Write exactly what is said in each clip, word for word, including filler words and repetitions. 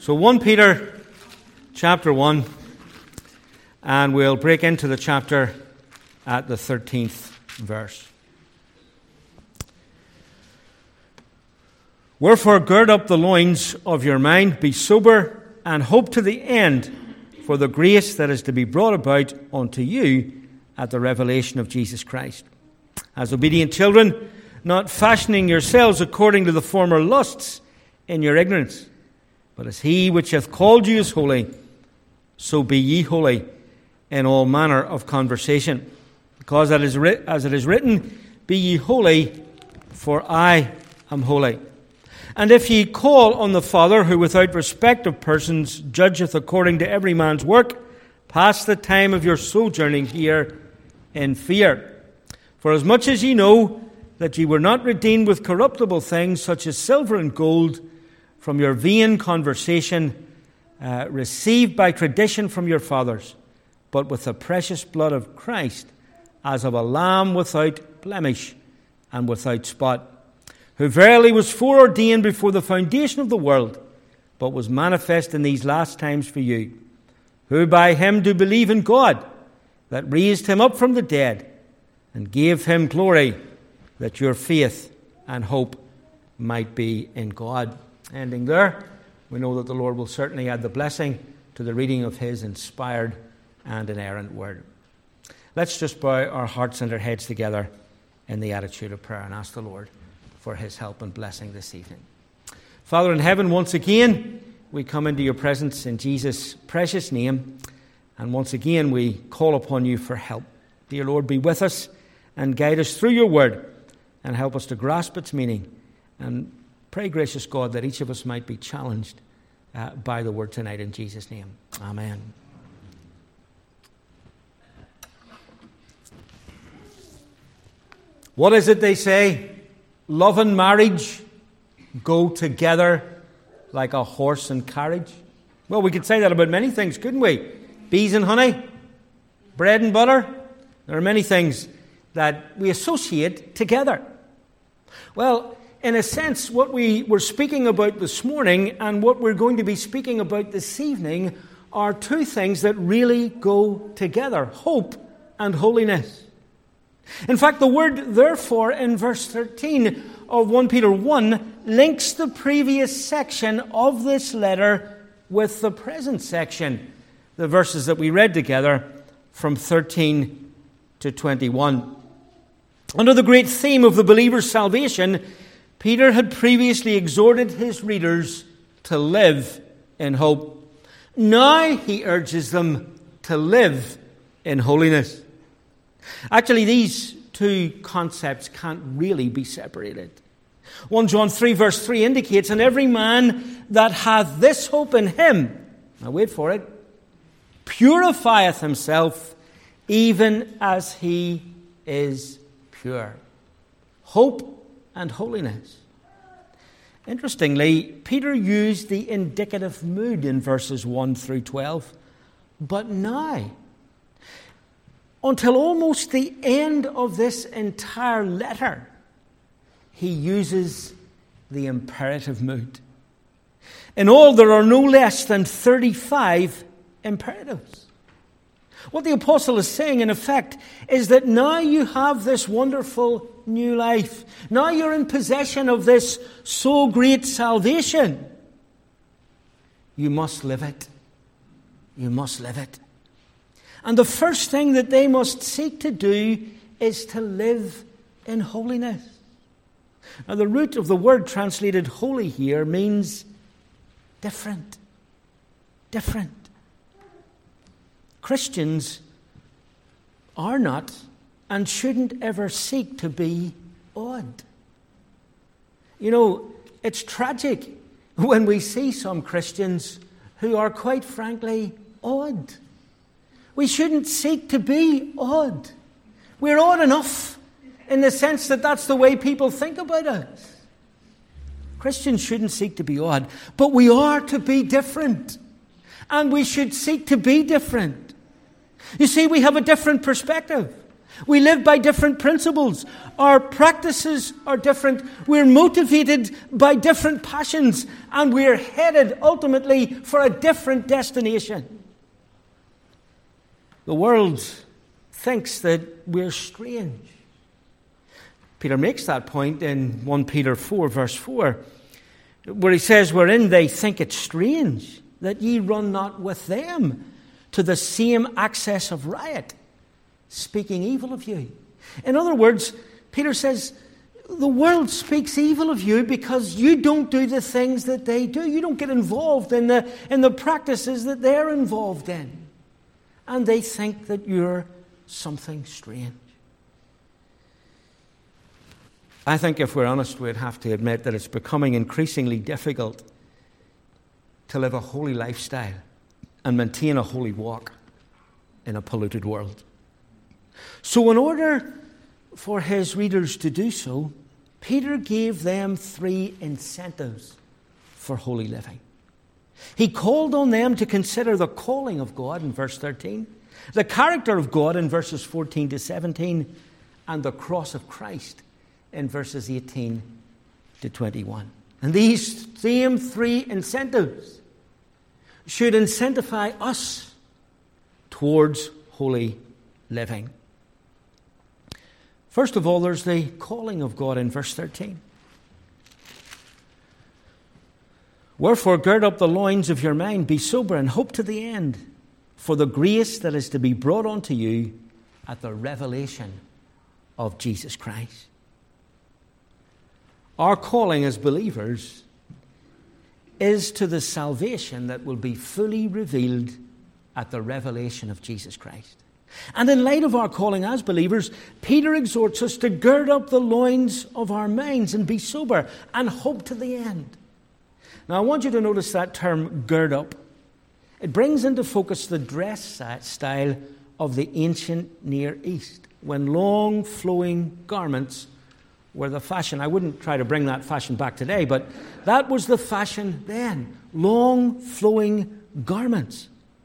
So First Peter chapter one, and we'll break into the chapter at the thirteenth verse. Wherefore gird up the loins of your mind, be sober, and hope to the end for the grace that is to be brought about unto you at the revelation of Jesus Christ. As obedient children, not fashioning yourselves according to the former lusts in your ignorance, but as he which hath called you is holy, so be ye holy in all manner of conversation. Because that is writ- as it is written, be ye holy, for I am holy. And if ye call on the Father, who without respect of persons judgeth according to every man's work, pass the time of your sojourning here in fear. For as much as ye know that ye were not redeemed with corruptible things, such as silver and gold, from your vain conversation, uh, received by tradition from your fathers, but with the precious blood of Christ, as of a lamb without blemish and without spot, who verily was foreordained before the foundation of the world, but was manifest in these last times for you, who by him do believe in God, that raised him up from the dead, and gave him glory, that your faith and hope might be in God. Ending there, we know that the Lord will certainly add the blessing to the reading of his inspired and inerrant word. Let's just bow our hearts and our heads together in the attitude of prayer and ask the Lord for his help and blessing this evening. Father in heaven, once again, we come into your presence in Jesus' precious name, and once again we call upon you for help. Dear Lord, be with us and guide us through your word and help us to grasp its meaning. And pray, gracious God, that each of us might be challenged uh, by the word tonight in Jesus' name. Amen. What is it they say? Love and marriage go together like a horse and carriage. Well, we could say that about many things, couldn't we? Bees and honey, bread and butter. There are many things that we associate together. Well, in a sense, what we were speaking about this morning and what we're going to be speaking about this evening are two things that really go together: hope and holiness. In fact, the word therefore in verse thirteen of First Peter one links the previous section of this letter with the present section, the verses that we read together from thirteen to twenty-one. Under the great theme of the believer's salvation, Peter had previously exhorted his readers to live in hope. Now he urges them to live in holiness. Actually, these two concepts can't really be separated. First John three verse three indicates, and every man that hath this hope in him, now wait for it, purifieth himself even as he is pure. Hope and holiness. Interestingly, Peter used the indicative mood in verses one through twelve. But now, until almost the end of this entire letter, he uses the imperative mood. In all, there are no less than thirty-five imperatives. What the apostle is saying, in effect, is that now you have this wonderful new life. Now you're in possession of this so great salvation. You must live it. You must live it. And the first thing that they must seek to do is to live in holiness. Now, the root of the word translated holy here means different. Different. Christians are not and shouldn't ever seek to be odd. You know, it's tragic when we see some Christians who are, quite frankly, odd. We shouldn't seek to be odd. We're odd enough in the sense that that's the way people think about us. Christians shouldn't seek to be odd, but we are to be different. And we should seek to be different. You see, we have a different perspective. We live by different principles. Our practices are different. We're motivated by different passions, and we're headed ultimately for a different destination. The world thinks that we're strange. Peter makes that point in First Peter four, verse four, where he says, wherein they think it strange that ye run not with them to the same access of riot, speaking evil of you. In other words, Peter says, the world speaks evil of you because you don't do the things that they do. You don't get involved in the, in the practices that they're involved in. And they think that you're something strange. I think if we're honest, we'd have to admit that it's becoming increasingly difficult to live a holy lifestyle and maintain a holy walk in a polluted world. So in order for his readers to do so, Peter gave them three incentives for holy living. He called on them to consider the calling of God in verse thirteen, the character of God in verses fourteen to seventeen, and the cross of Christ in verses eighteen to twenty-one. And these same three incentives should incentivize us towards holy living. First of all, there's the calling of God in verse thirteen. Wherefore, gird up the loins of your mind, be sober, and hope to the end for the grace that is to be brought unto you at the revelation of Jesus Christ. Our calling as believers is to the salvation that will be fully revealed at the revelation of Jesus Christ. And in light of our calling as believers, Peter exhorts us to gird up the loins of our minds and be sober and hope to the end. Now, I want you to notice that term, gird up. It brings into focus the dress style of the ancient Near East, when long flowing garments were the fashion. I wouldn't try to bring that fashion back today, but that was the fashion then. Long flowing garments.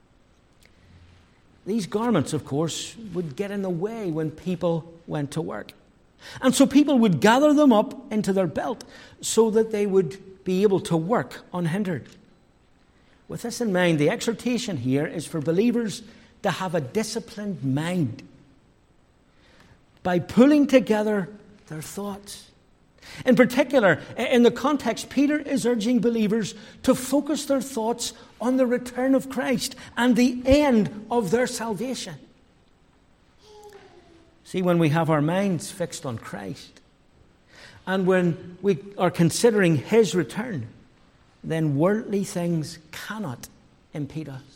These garments, of course, would get in the way when people went to work. And so people would gather them up into their belt so that they would be able to work unhindered. With this in mind, the exhortation here is for believers to have a disciplined mind by pulling together their thoughts. In particular, in the context, Peter is urging believers to focus their thoughts on the return of Christ and the end of their salvation. See, when we have our minds fixed on Christ, and when we are considering his return, then worldly things cannot impede us.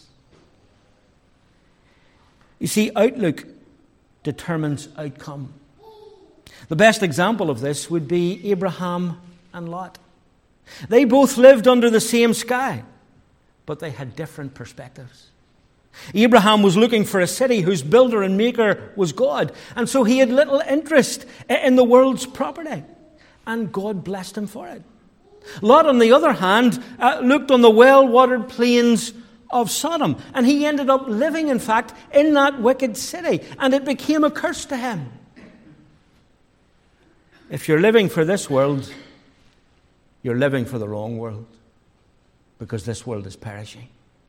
You see, outlook determines outcome. The best example of this would be Abraham and Lot. They both lived under the same sky, but they had different perspectives. Abraham was looking for a city whose builder and maker was God, and so he had little interest in the world's property, and God blessed him for it. Lot, on the other hand, uh, looked on the well-watered plains of Sodom, and he ended up living, in fact, in that wicked city, and it became a curse to him. If you're living for this world, you're living for the wrong world, because this world is perishing.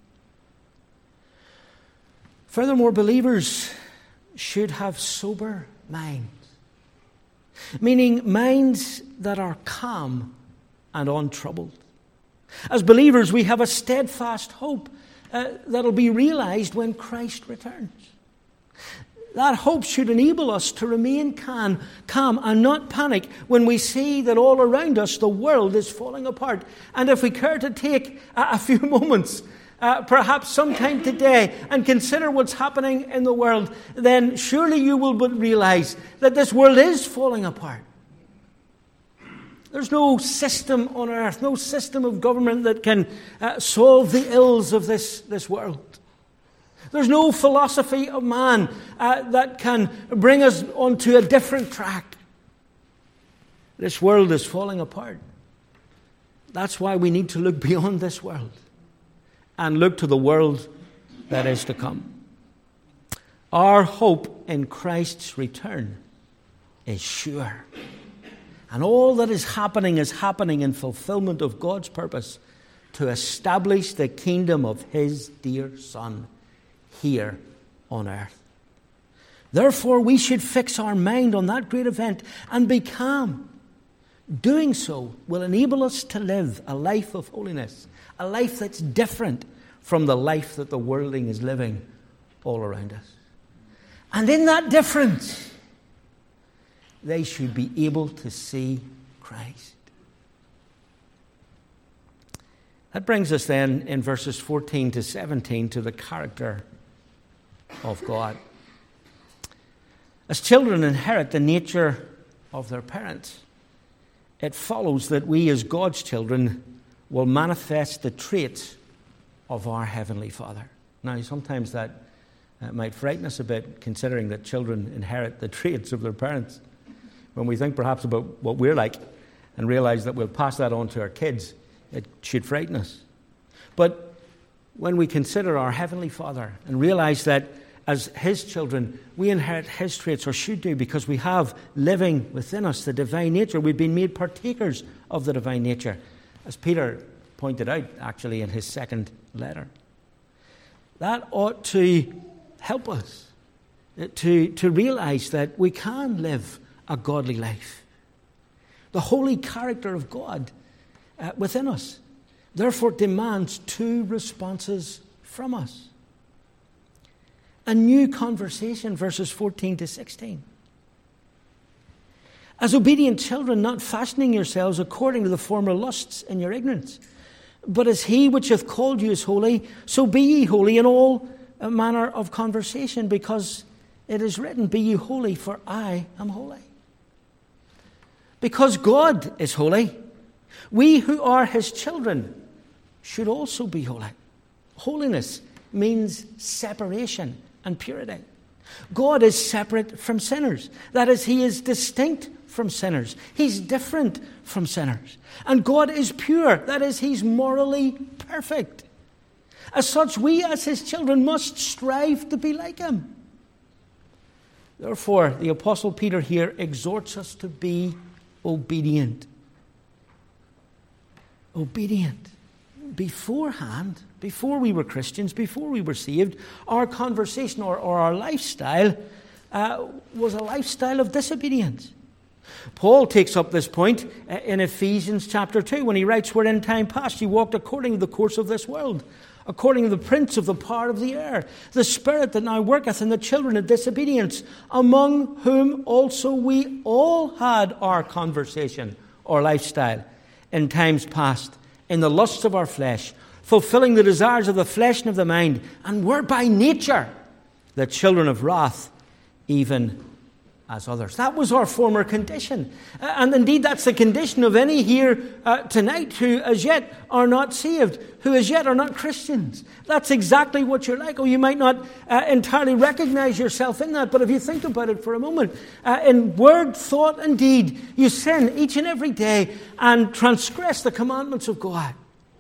Furthermore, believers should have sober minds, meaning minds that are calm and untroubled. As believers, we have a steadfast hope uh, that'll be realized when Christ returns. That hope should enable us to remain calm, calm and not panic when we see that all around us the world is falling apart. And if we care to take a, a few moments, uh, perhaps sometime today, and consider what's happening in the world, then surely you will but realize that this world is falling apart. There's no system on earth, no system of government that can uh, solve the ills of this, this world. There's no philosophy of man uh, that can bring us onto a different track. This world is falling apart. That's why we need to look beyond this world and look to the world that is to come. Our hope in Christ's return is sure. And all that is happening is happening in fulfillment of God's purpose to establish the kingdom of his dear Son here on earth. Therefore, we should fix our mind on that great event and be calm. Doing so will enable us to live a life of holiness, a life that's different from the life that the worldling is living all around us. And in that difference, they should be able to see Christ. That brings us then in verses fourteen to seventeen to the character of God. As children inherit the nature of their parents, it follows that we as God's children will manifest the traits of our Heavenly Father. Now, sometimes that uh, might frighten us a bit, considering that children inherit the traits of their parents. When we think perhaps about what we're like and realize that we'll pass that on to our kids, it should frighten us. But when we consider our Heavenly Father and realize that as his children, we inherit his traits, or should do, because we have living within us the divine nature. We've been made partakers of the divine nature, as Peter pointed out, actually, in his second letter. That ought to help us to, to realize that we can live a godly life. The holy character of God uh, within us, therefore, demands two responses from us. A new conversation, verses fourteen to sixteen. As obedient children, not fashioning yourselves according to the former lusts in your ignorance, but as he which hath called you is holy, so be ye holy in all manner of conversation, because it is written, be ye holy, for I am holy. Because God is holy, we who are his children should also be holy. Holiness means separation and purity. God is separate from sinners. That is, he is distinct from sinners. He's different from sinners. And God is pure. That is, he's morally perfect. As such, we as his children must strive to be like him. Therefore, the Apostle Peter here exhorts us to be obedient. Obedient. Beforehand, before we were Christians, before we were saved, our conversation or, or our lifestyle uh, was a lifestyle of disobedience. Paul takes up this point in Ephesians chapter two when he writes, where in time past you walked according to the course of this world, according to the prince of the power of the air, the spirit that now worketh in the children of disobedience, among whom also we all had our conversation or lifestyle in times past, in the lusts of our flesh, fulfilling the desires of the flesh and of the mind, and were by nature the children of wrath, even as others. That was our former condition. And indeed, that's the condition of any here uh, tonight who as yet are not saved, who as yet are not Christians. That's exactly what you're like. Oh, you might not uh, entirely recognize yourself in that, but if you think about it for a moment, uh, in word, thought, and deed, you sin each and every day and transgress the commandments of God.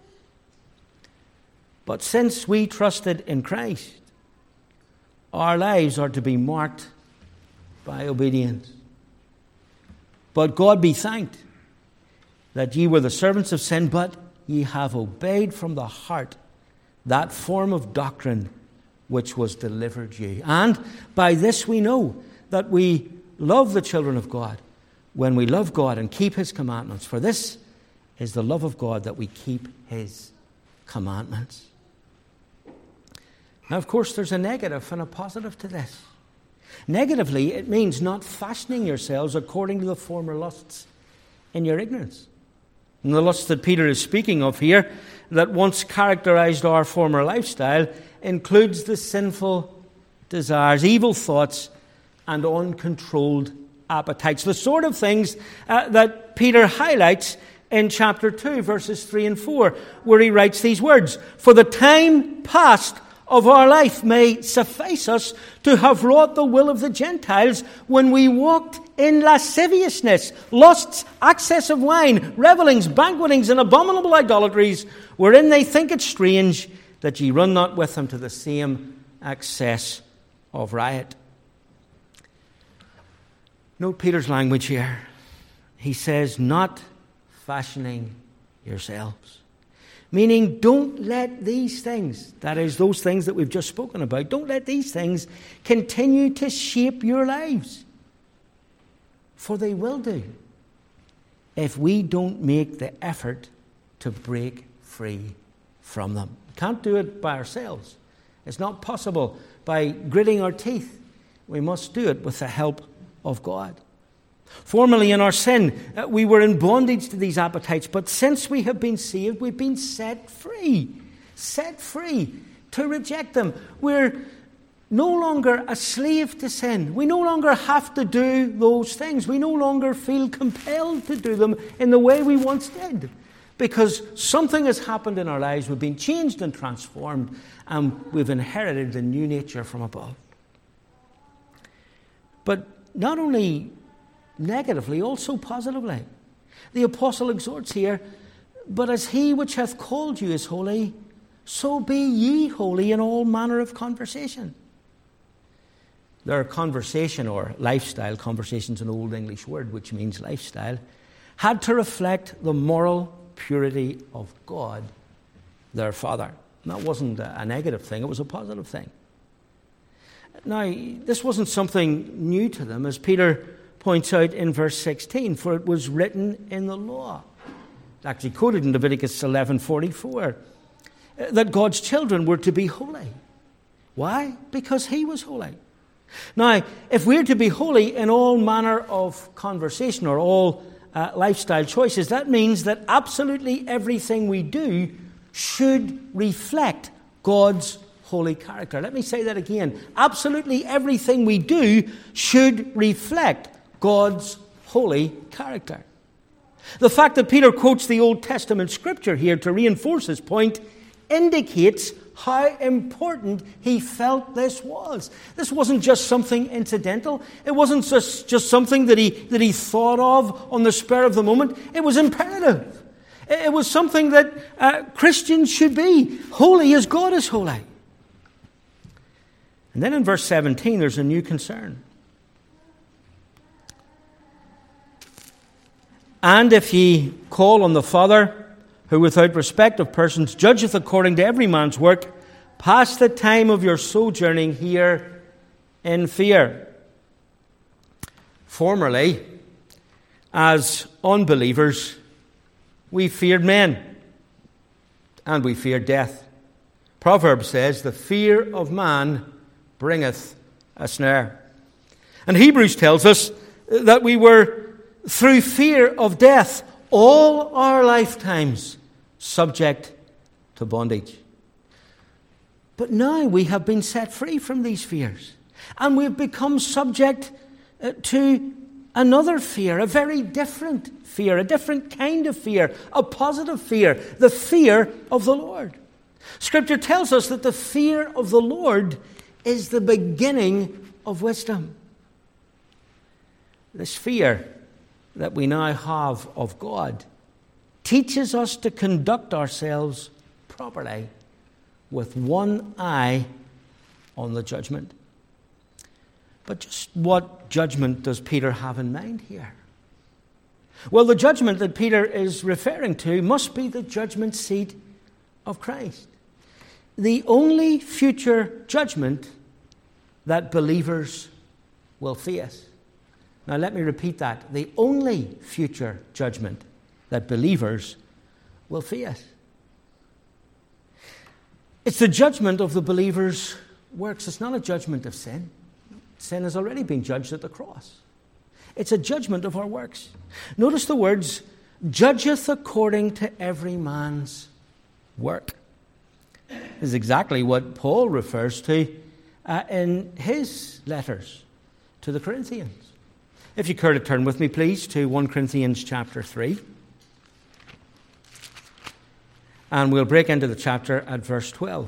But since we trusted in Christ, our lives are to be marked by obedience. But God be thanked that ye were the servants of sin, but ye have obeyed from the heart that form of doctrine which was delivered you. And by this we know that we love the children of God, when we love God and keep his commandments. For this is the love of God, that we keep his commandments. Now, of course, there's a negative and a positive to this. Negatively, it means not fashioning yourselves according to the former lusts in your ignorance. And the lusts that Peter is speaking of here, that once characterized our former lifestyle, includes the sinful desires, evil thoughts, and uncontrolled appetites. The sort of things uh, that Peter highlights in chapter two, verses three and four, where he writes these words, for the time past of our life may suffice us to have wrought the will of the Gentiles when we walked in lasciviousness, lusts, excess of wine, revellings, banquetings, and abominable idolatries, wherein they think it strange that ye run not with them to the same excess of riot. Note Peter's language here. He says, not fashioning yourselves. Meaning, don't let these things, that is, those things that we've just spoken about, don't let these things continue to shape your lives. For they will do if we don't make the effort to break free from them. We can't do it by ourselves. It's not possible by gritting our teeth. We must do it with the help of God. Formerly in our sin, uh, we were in bondage to these appetites, but since we have been saved, we've been set free. Set free to reject them. We're no longer a slave to sin. We no longer have to do those things. We no longer feel compelled to do them in the way we once did. Because something has happened in our lives. We've been changed and transformed, and we've inherited the new nature from above. But not only negatively, also positively. The apostle exhorts here, but as he which hath called you is holy, so be ye holy in all manner of conversation. Their conversation, or lifestyle, conversation is an old English word which means lifestyle, had to reflect the moral purity of God, their Father. And that wasn't a negative thing, it was a positive thing. Now, this wasn't something new to them, as Peter points out in verse sixteen, for it was written in the law. It's actually quoted in Leviticus eleven forty-four, that God's children were to be holy. Why? Because he was holy. Now, if we're to be holy in all manner of conversation or all uh, lifestyle choices, that means that absolutely everything we do should reflect God's holy character. Let me say that again. Absolutely everything we do should reflect God's holy character. The fact that Peter quotes the Old Testament scripture here to reinforce his point indicates how important he felt this was. This wasn't just something incidental. It wasn't just, just something that he, that he thought of on the spur of the moment. It was imperative. It was something that uh, Christians should be. Holy as God is holy. And then in verse seventeen, there's a new concern. And if ye call on the Father, who without respect of persons judgeth according to every man's work, pass the time of your sojourning here in fear. Formerly, as unbelievers, we feared men, and we feared death. Proverbs says, the fear of man bringeth a snare. And Hebrews tells us that we were, through fear of death, all our lifetimes subject to bondage. But now we have been set free from these fears, and we've become subject to another fear, a very different fear, a different kind of fear, a positive fear, the fear of the Lord. Scripture tells us that the fear of the Lord is the beginning of wisdom. This fear that we now have of God teaches us to conduct ourselves properly with one eye on the judgment. But just what judgment does Peter have in mind here? Well, the judgment that Peter is referring to must be the judgment seat of Christ. The only future judgment that believers will face. Now let me repeat that. The only future judgment that believers will face. It's the judgment of the believer's works. It's not a judgment of sin. Sin has already been judged at the cross. It's a judgment of our works. Notice the words, judgeth according to every man's work. This is exactly what Paul refers to uh, in his letters to the Corinthians. If you care to turn with me, please, to First Corinthians chapter three. And we'll break into the chapter at verse twelve.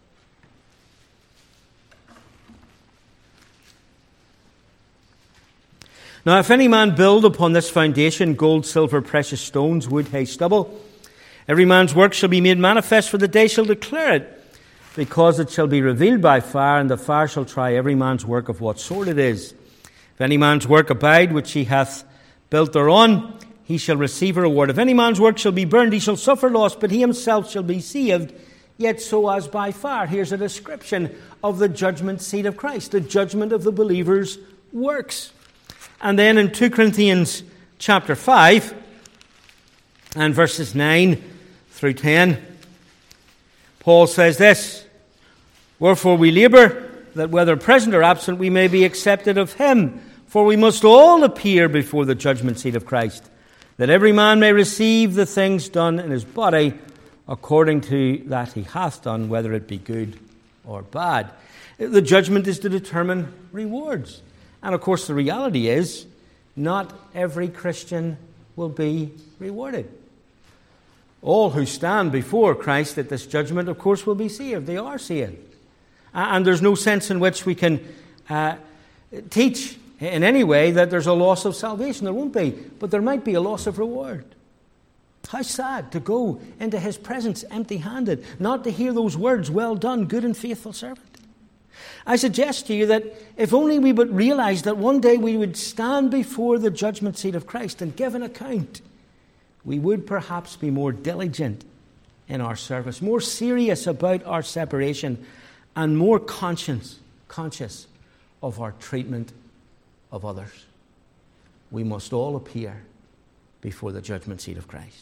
Now, if any man build upon this foundation gold, silver, precious stones, wood, hay, stubble, every man's work shall be made manifest, for the day shall declare it, because it shall be revealed by fire, and the fire shall try every man's work of what sort it is. If any man's work abide, which he hath built thereon, he shall receive a reward. If any man's work shall be burned, he shall suffer loss, but he himself shall be saved, yet so as by fire. Here's a description of the judgment seat of Christ, the judgment of the believer's works. And then in Second Corinthians chapter five, and verses nine through ten, Paul says this, wherefore we labour, that whether present or absent we may be accepted of him. For we must all appear before the judgment seat of Christ, that every man may receive the things done in his body according to that he hath done, whether it be good or bad. The judgment is to determine rewards. And of course the reality is, not every Christian will be rewarded. All who stand before Christ at this judgment, of course, will be saved. They are saved. And there's no sense in which we can uh, teach in any way that there's a loss of salvation. There won't be. But there might be a loss of reward. How sad to go into his presence empty-handed, not to hear those words, well done, good and faithful servant. I suggest to you that if only we would realize that one day we would stand before the judgment seat of Christ and give an account, we would perhaps be more diligent in our service, more serious about our separation, and more conscious, conscious of our treatment of others. We must all appear before the judgment seat of Christ.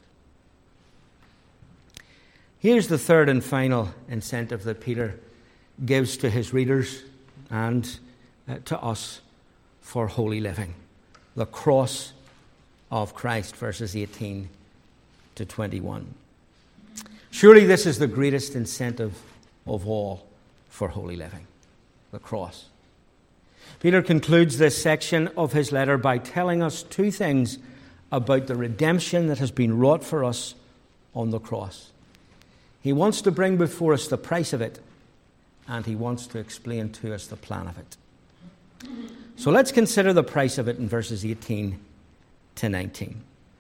Here's the third and final incentive that Peter gives to his readers and uh, to us for holy living. The cross of Christ, verses eighteen to twenty-one. Surely this is the greatest incentive of all for holy living, the cross. Peter concludes this section of his letter by telling us two things about the redemption that has been wrought for us on the cross. He wants to bring before us the price of it, and he wants to explain to us the plan of it. So let's consider the price of it in verses eighteen to nineteen.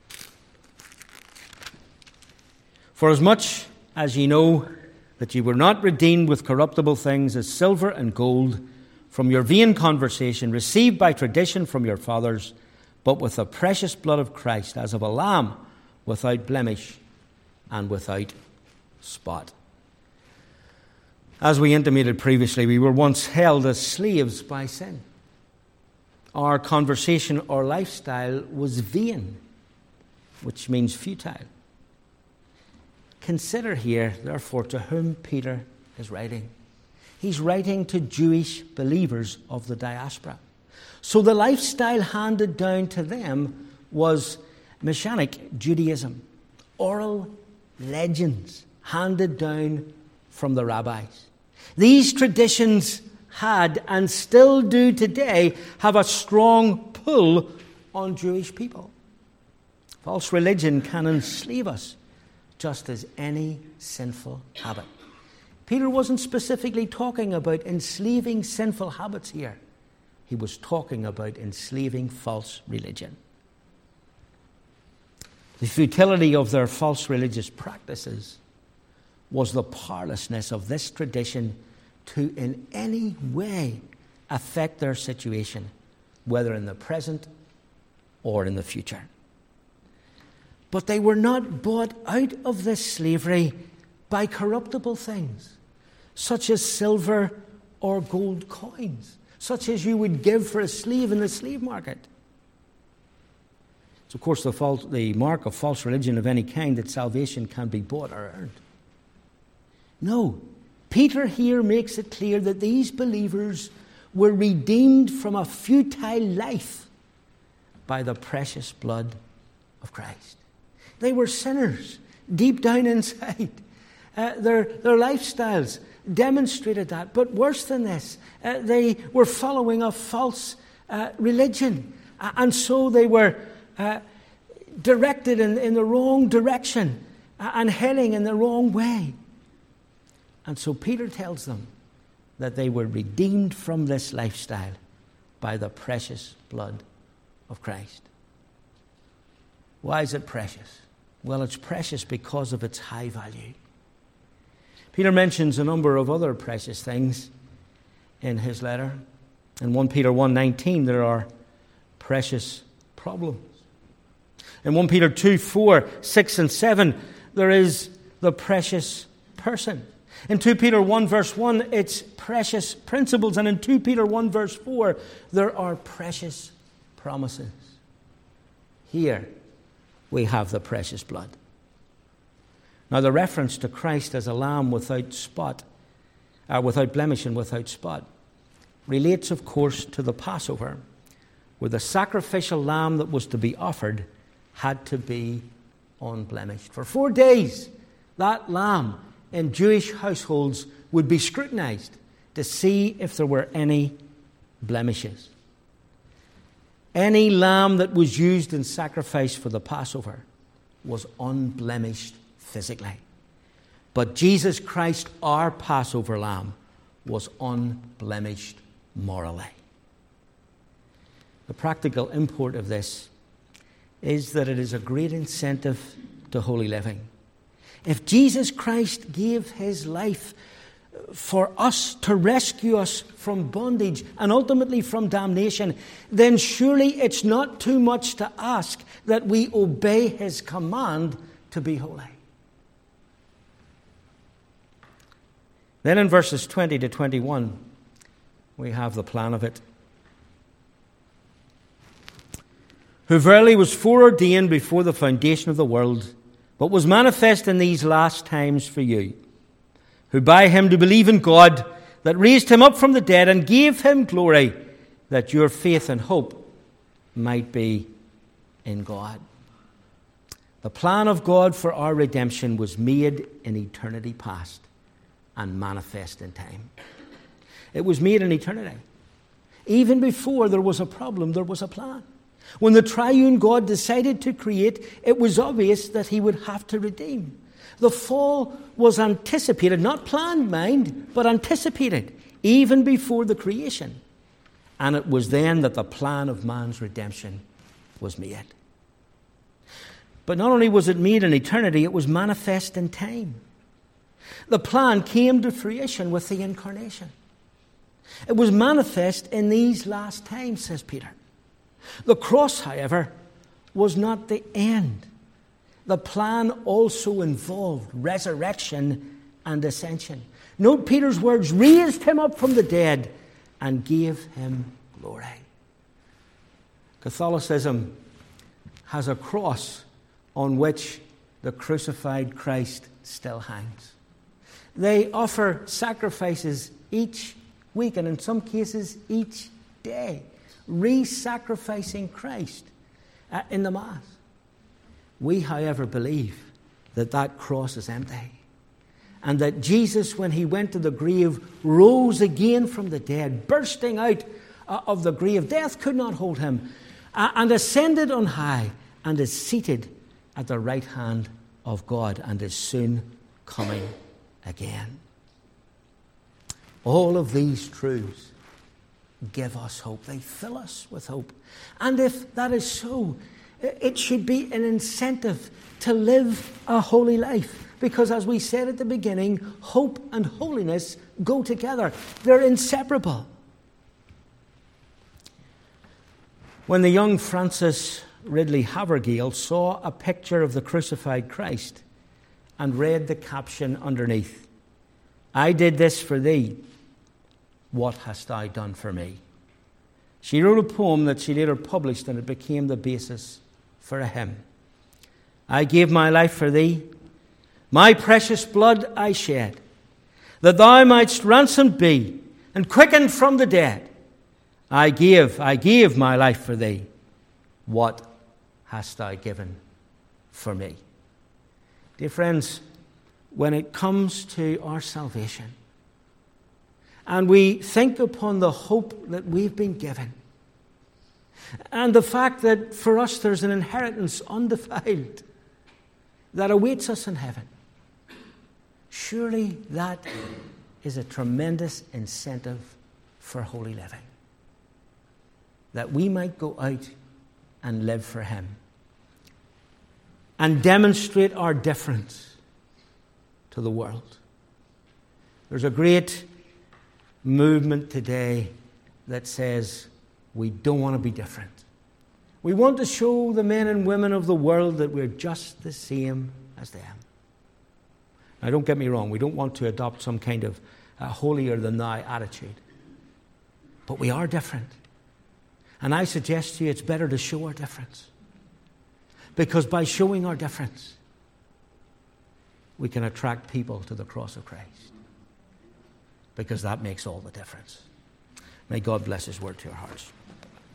For as much as ye know that ye were not redeemed with corruptible things as silver and gold from your vain conversation received by tradition from your fathers, but with the precious blood of Christ as of a lamb without blemish and without spot. As we intimated previously, we were once held as slaves by sin. Our conversation or lifestyle was vain, which means futile. Consider here, therefore, to whom Peter is writing. He's writing to Jewish believers of the diaspora. So the lifestyle handed down to them was Messianic Judaism, oral legends handed down from the rabbis. These traditions had, and still do today, have a strong pull on Jewish people. False religion can enslave us, just as any sinful habit. Peter wasn't specifically talking about enslaving sinful habits here. He was talking about enslaving false religion. The futility of their false religious practices was the powerlessness of this tradition to in any way affect their situation, whether in the present or in the future. But they were not bought out of this slavery by corruptible things, such as silver or gold coins, such as you would give for a slave in the slave market. It's, of course, the, false, the mark of false religion of any kind that salvation can be bought or earned. No, Peter here makes it clear that these believers were redeemed from a futile life by the precious blood of Christ. They were sinners deep down inside. Uh, their, their lifestyles demonstrated that. But worse than this, uh, they were following a false uh, religion. Uh, and so they were uh, directed in, in the wrong direction uh, and heading in the wrong way. And so Peter tells them that they were redeemed from this lifestyle by the precious blood of Christ. Why is it precious? Well, it's precious because of its high value. Peter mentions a number of other precious things in his letter. In First Peter one nineteen, there are precious problems. In First Peter two, four, six and seven, there is the precious person. In Second Peter one, verse one, it's precious principles. And in Second Peter one, verse four, there are precious promises. Here we have the precious blood. Now, the reference to Christ as a lamb without spot, uh, without blemish and without spot, relates, of course, to the Passover, where the sacrificial lamb that was to be offered had to be unblemished. For four days, that lamb in Jewish households would be scrutinized to see if there were any blemishes. Any lamb that was used in sacrifice for the Passover was unblemished physically. But Jesus Christ, our Passover lamb, was unblemished morally. The practical import of this is that it is a great incentive to holy living. If Jesus Christ gave his life for us to rescue us from bondage and ultimately from damnation, then surely it's not too much to ask that we obey his command to be holy. Then in verses twenty to twenty-one, we have the plan of it. Who verily was foreordained before the foundation of the world, but was manifest in these last times for you, who by him do believe in God, that raised him up from the dead and gave him glory, that your faith and hope might be in God. The plan of God for our redemption was made in eternity past and manifest in time. It was made in eternity. Even before there was a problem, there was a plan. When the triune God decided to create, it was obvious that he would have to redeem. The fall was anticipated, not planned, mind, but anticipated, even before the creation. And it was then that the plan of man's redemption was made. But not only was it made in eternity, it was manifest in time. The plan came to fruition with the incarnation. It was manifest in these last times, says Peter. The cross, however, was not the end. The plan also involved resurrection and ascension. Note Peter's words, raised him up from the dead and gave him glory. Catholicism has a cross on which the crucified Christ still hangs. They offer sacrifices each week, and in some cases each day, re-sacrificing Christ uh, in the Mass. We, however, believe that that cross is empty, and that Jesus, when he went to the grave, rose again from the dead, bursting out uh, of the grave. Death could not hold him, uh, and ascended on high, and is seated at the right hand of God, and is soon coming again. All of these truths give us hope. They fill us with hope. And if that is so, it should be an incentive to live a holy life. Because as we said at the beginning, hope and holiness go together. They're inseparable. When the young Francis Ridley Havergal saw a picture of the crucified Christ and read the caption underneath, "I did this for thee. What hast thou done for me?" She wrote a poem that she later published, and it became the basis for a hymn. I gave my life for thee, my precious blood I shed, that thou mightst ransomed be and quickened from the dead. I gave, I gave my life for thee. What hast thou given for me? Dear friends, when it comes to our salvation, and we think upon the hope that we've been given, and the fact that for us there's an inheritance undefiled that awaits us in heaven, surely that is a tremendous incentive for holy living. That we might go out and live for him and demonstrate our difference to the world. There's a great movement today that says we don't want to be different. We want to show the men and women of the world that we're just the same as them. Now, don't get me wrong. We don't want to adopt some kind of uh, holier-than-thou attitude. But we are different. And I suggest to you it's better to show our difference. Because by showing our difference, we can attract people to the cross of Christ. Because that makes all the difference. May God bless His word to our hearts.